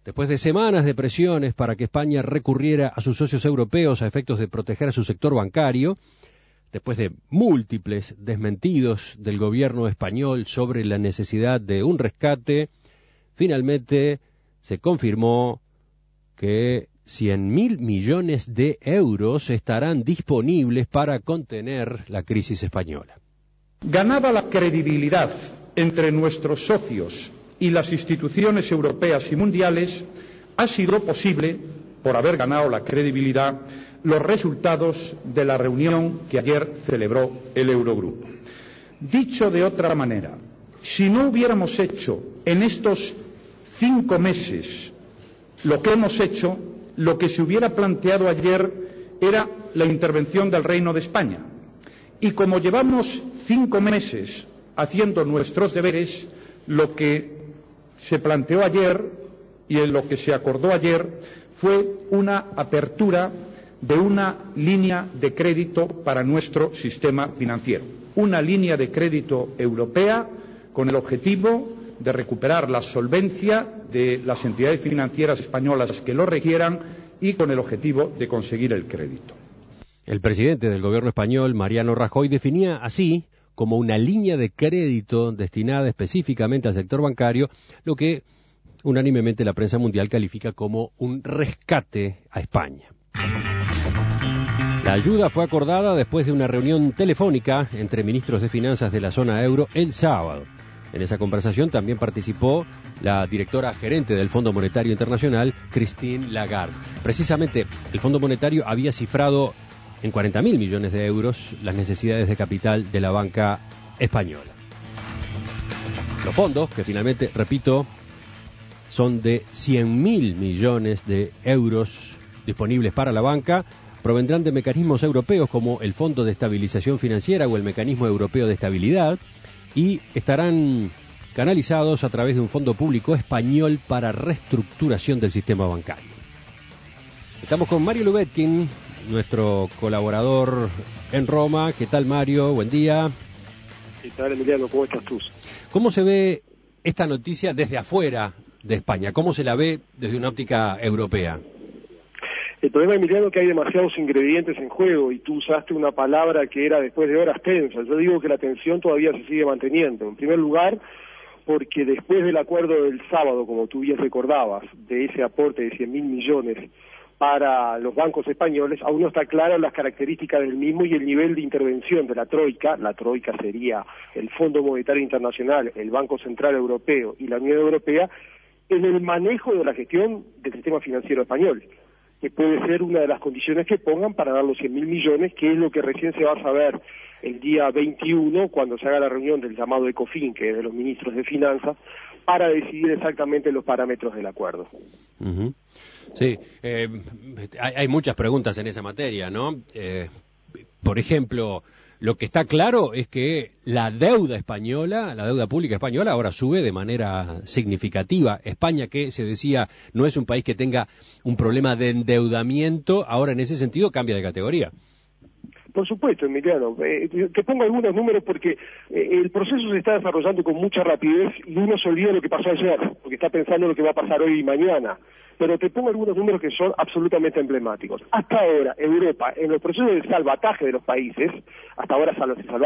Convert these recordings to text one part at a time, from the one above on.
Después de semanas de presiones para que España recurriera a sus socios europeos a efectos de proteger a su sector bancario, después de múltiples desmentidos del gobierno español sobre la necesidad de un rescate, finalmente se confirmó que 100.000 millones de euros estarán disponibles para contener la crisis española. Ganada la credibilidad entre nuestros socios y las instituciones europeas y mundiales, ha sido posible, por haber ganado la credibilidad, los resultados de la reunión que ayer celebró el Eurogrupo. Dicho de otra manera, si no hubiéramos hecho en estos 5 meses lo que hemos hecho, lo que se hubiera planteado ayer era la intervención del Reino de España. Y como llevamos 5 meses haciendo nuestros deberes, lo que se planteó ayer y en lo que se acordó ayer fue una apertura de una línea de crédito para nuestro sistema financiero. Una línea de crédito europea con el objetivo de recuperar la solvencia de las entidades financieras españolas que lo requieran y con el objetivo de conseguir el crédito. El presidente del gobierno español, Mariano Rajoy, definía así como una línea de crédito destinada específicamente al sector bancario, lo que unánimemente la prensa mundial califica como un rescate a España. La ayuda fue acordada después de una reunión telefónica entre ministros de finanzas de la zona euro el sábado. En esa conversación también participó la directora gerente del Fondo Monetario Internacional, Christine Lagarde. Precisamente, el Fondo Monetario había cifrado en 40.000 millones de euros las necesidades de capital de la banca española. Los fondos, que finalmente, repito, son de 100.000 millones de euros disponibles para la banca, provendrán de mecanismos europeos como el Fondo de Estabilización Financiera o el Mecanismo Europeo de Estabilidad y estarán canalizados a través de un fondo público español para reestructuración del sistema bancario. Estamos con Mario Lubetkin, nuestro colaborador en Roma. ¿Qué tal, Mario? Buen día. ¿Qué tal, Emiliano? ¿Cómo estás tú? ¿Cómo se ve esta noticia desde afuera de España? ¿Cómo se la ve desde una óptica europea? El problema, Emiliano, es que hay demasiados ingredientes en juego y tú usaste una palabra que era después de horas tensas. Yo digo que la tensión todavía se sigue manteniendo. En primer lugar, porque después del acuerdo del sábado, como tú bien recordabas, de ese aporte de 100.000 millones para los bancos españoles, aún no está claras las características del mismo y el nivel de intervención de la Troika. La Troika sería el Fondo Monetario Internacional, el Banco Central Europeo y la Unión Europea, en el manejo de la gestión del sistema financiero español, que puede ser una de las condiciones que pongan para dar los 100.000 millones, que es lo que recién se va a saber el día 21, cuando se haga la reunión del llamado ECOFIN, que es de los ministros de Finanzas, para decidir exactamente los parámetros del acuerdo. Uh-huh. Sí, hay muchas preguntas en esa materia, ¿no? Por ejemplo, lo que está claro es que la deuda española, la deuda pública española, ahora sube de manera significativa. España, que se decía no es un país que tenga un problema de endeudamiento, ahora en ese sentido cambia de categoría. Por supuesto, Emiliano. Te pongo algunos números porque el proceso se está desarrollando con mucha rapidez y uno se olvida de lo que pasó ayer, porque está pensando en lo que va a pasar hoy y mañana. Pero te pongo algunos números que son absolutamente emblemáticos. Hasta ahora, Europa, en los procesos de salvataje de los países, hasta ahora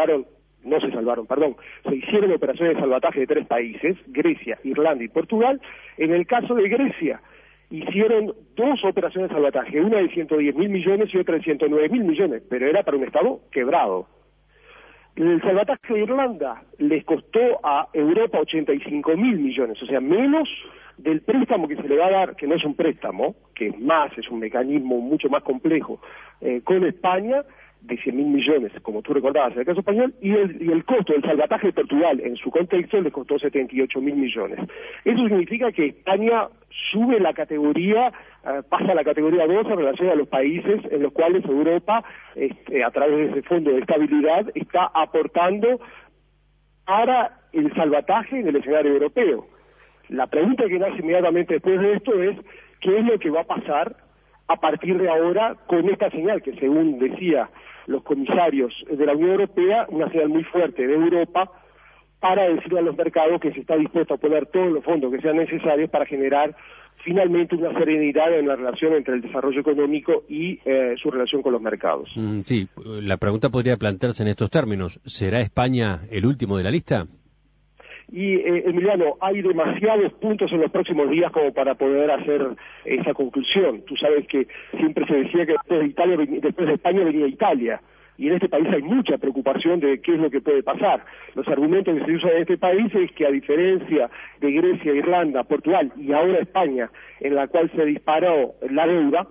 se hicieron operaciones de salvataje de 3 países, Grecia, Irlanda y Portugal. En el caso de Grecia, hicieron 2 operaciones de salvataje, una de 110.000 millones y otra de 109.000 millones, pero era para un Estado quebrado. El salvataje de Irlanda les costó a Europa 85.000 millones, o sea, menos del préstamo que se le va a dar, que no es un préstamo, que es un mecanismo mucho más complejo, con España, de 100.000 millones, como tú recordabas en el caso español, y el costo del salvataje de Portugal, en su contexto, les costó 78.000 millones. Eso significa que España sube la categoría, pasa a la categoría 2 en relación a los países en los cuales Europa, a través de ese fondo de estabilidad, está aportando para el salvataje en el escenario europeo. La pregunta que nace inmediatamente después de esto es, ¿qué es lo que va a pasar a partir de ahora con esta señal que, según decía los comisarios de la Unión Europea, una señal muy fuerte de Europa para decirle a los mercados que se está dispuesto a poner todos los fondos que sean necesarios para generar finalmente una serenidad en la relación entre el desarrollo económico y su relación con los mercados. Sí, la pregunta podría plantearse en estos términos. ¿Será España el último de la lista? Y, Emiliano, hay demasiados puntos en los próximos días como para poder hacer esa conclusión. Tú sabes que siempre se decía que después de España venía Italia. Y en este país hay mucha preocupación de qué es lo que puede pasar. Los argumentos que se usan en este país es que, a diferencia de Grecia, Irlanda, Portugal y ahora España, en la cual se disparó la deuda,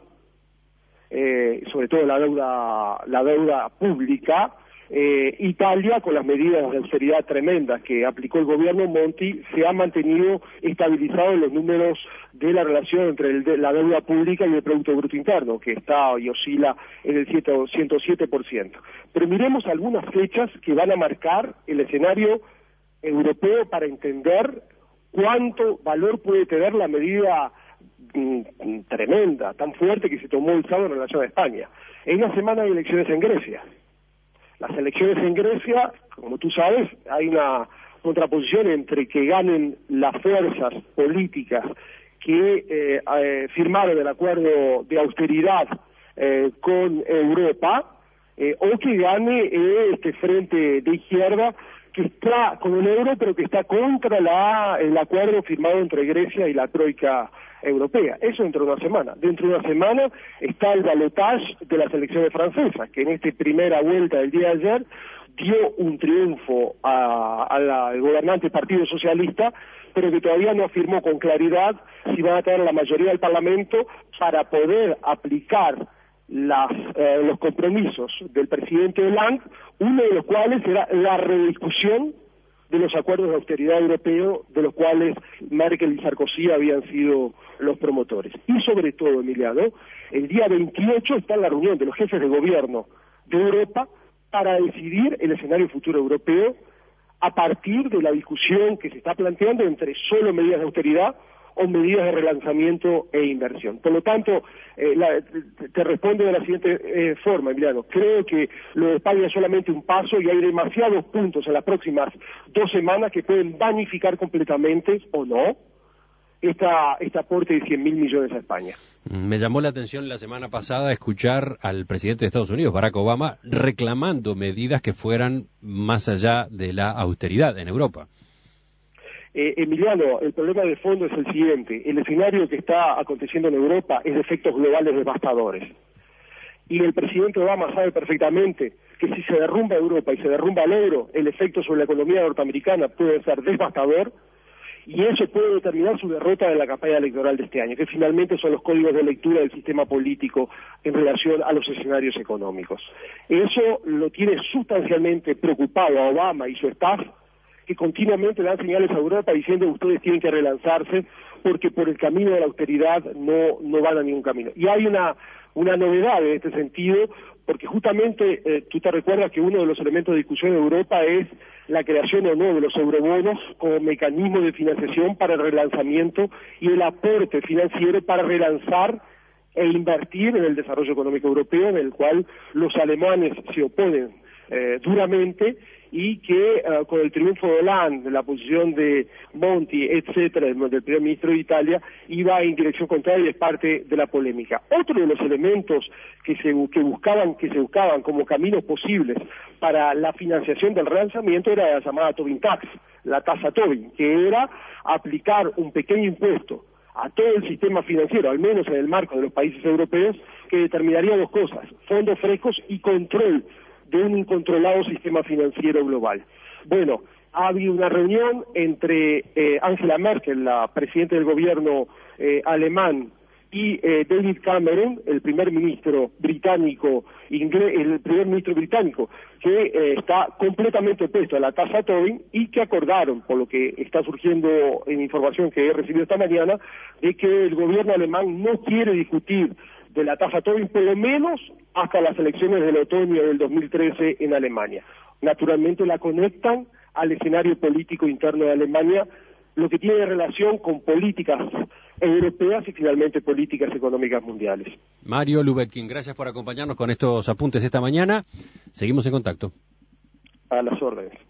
sobre todo la deuda pública, Italia, con las medidas de austeridad tremendas que aplicó el gobierno Monti, se ha mantenido estabilizado en los números de la relación entre la deuda pública y el Producto Bruto Interno, que está y oscila en el 107%. Pero miremos algunas fechas que van a marcar el escenario europeo para entender cuánto valor puede tener la medida tremenda, tan fuerte que se tomó el sábado en relación a España. En una semana hay elecciones en Grecia. Las elecciones en Grecia, como tú sabes, hay una contraposición entre que ganen las fuerzas políticas que firmaron el acuerdo de austeridad con Europa, o que gane este frente de izquierda que está con el euro, pero que está contra el acuerdo firmado entre Grecia y la troika europea. Eso dentro de una semana. Dentro de una semana está el balotage de las elecciones francesas, que en esta primera vuelta del día de ayer dio un triunfo al gobernante Partido Socialista, pero que todavía no afirmó con claridad si van a tener la mayoría del Parlamento para poder aplicar los compromisos del presidente Hollande, uno de los cuales era la rediscusión de los acuerdos de austeridad europeos, de los cuales Merkel y Sarkozy habían sido los promotores. Y sobre todo, Emiliano, el día 28 está la reunión de los jefes de gobierno de Europa para decidir el escenario futuro europeo a partir de la discusión que se está planteando entre solo medidas de austeridad o medidas de relanzamiento e inversión. Por lo tanto, te respondo de la siguiente forma, Emiliano. Creo que lo de España es solamente un paso y hay demasiados puntos en las próximas 2 semanas que pueden vanificar completamente, o no, este aporte de 100.000 millones a España. Me llamó la atención la semana pasada escuchar al presidente de Estados Unidos, Barack Obama, reclamando medidas que fueran más allá de la austeridad en Europa. Emiliano, el problema de fondo es el siguiente. El escenario que está aconteciendo en Europa es de efectos globales devastadores. Y el presidente Obama sabe perfectamente que si se derrumba Europa y se derrumba el euro, el efecto sobre la economía norteamericana puede ser devastador, y eso puede determinar su derrota en la campaña electoral de este año, que finalmente son los códigos de lectura del sistema político en relación a los escenarios económicos. Eso lo tiene sustancialmente preocupado a Obama y su staff, que continuamente dan señales a Europa diciendo que ustedes tienen que relanzarse porque por el camino de la austeridad no van a ningún camino. Y hay una novedad en este sentido, porque justamente tú te recuerdas que uno de los elementos de discusión en Europa es la creación o no de los eurobonos como mecanismo de financiación para el relanzamiento y el aporte financiero para relanzar e invertir en el desarrollo económico europeo, en el cual los alemanes se oponen duramente, y que con el triunfo de Hollande, la posición de Monti, etcétera, del primer ministro de Italia, iba en dirección contraria y es parte de la polémica. Otro de los elementos que se buscaban como caminos posibles para la financiación del relanzamiento era la llamada Tobin Tax, la tasa Tobin, que era aplicar un pequeño impuesto a todo el sistema financiero, al menos en el marco de los países europeos, que determinaría 2 cosas: fondos frescos y control de un incontrolado sistema financiero global. Bueno, ha habido una reunión entre Angela Merkel, la presidenta del gobierno alemán, y David Cameron, el primer ministro británico, que está completamente opuesto a la tasa Tobin, y que acordaron, por lo que está surgiendo en información que he recibido esta mañana, de que el gobierno alemán no quiere discutir de la tasa Tobin, por lo menos hasta las elecciones del otoño del 2013 en Alemania. Naturalmente la conectan al escenario político interno de Alemania, lo que tiene relación con políticas europeas y finalmente políticas económicas mundiales. Mario Lubetkin, gracias por acompañarnos con estos apuntes esta mañana. Seguimos en contacto. A las órdenes.